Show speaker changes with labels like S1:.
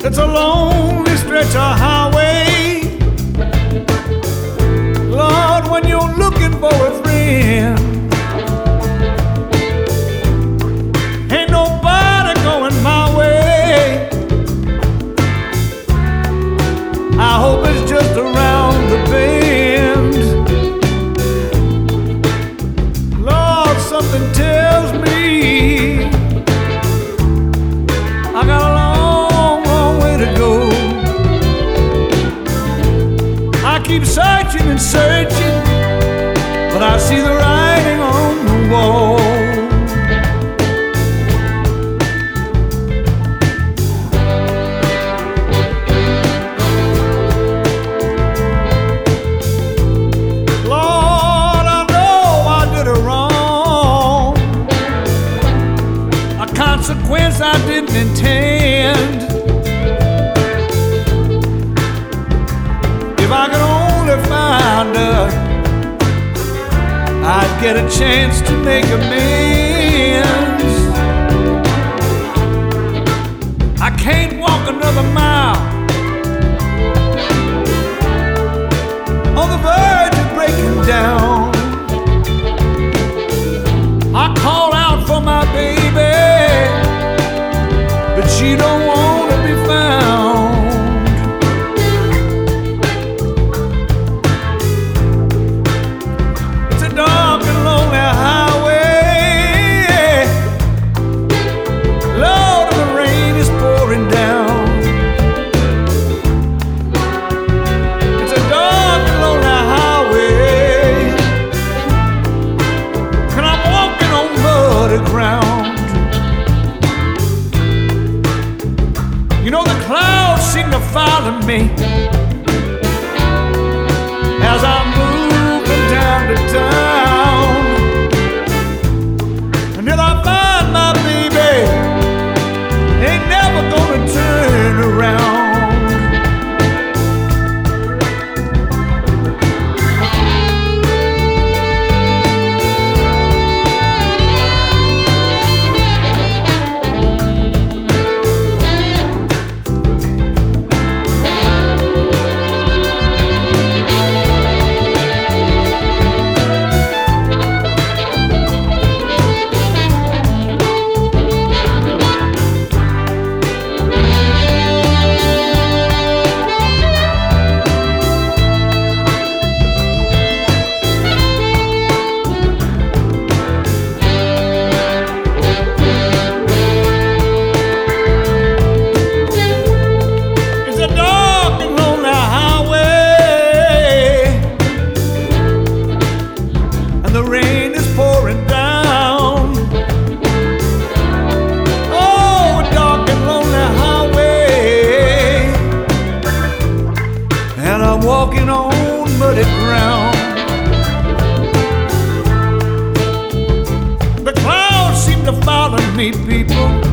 S1: It's a lonely stretch of highway. Lord, when you're looking for a friend, ain't nobody going my way. I hope it's just around the bend. Lord, something tells me I got a long way to go. I keep searching and searching, but I see the writing on the wall. Lord, I know I did it wrong, a consequence I didn't intend. If I could only find her, I'd get a chance to make amends. I can't walk another mile, on the verge of breaking down. I call out for my baby, but she don't want to be found. It's a dark and lonely highway. Lord, the rain is pouring down. It's a dark and lonely highway, and I'm walking on muddy ground. You know, the clouds seem to follow me as I move from town to town. Until I find my baby, ain't never gonna turn around. The rain is pouring down. Oh, a dark and lonely highway, and I'm walking on muddy ground. The clouds seem to follow me, people,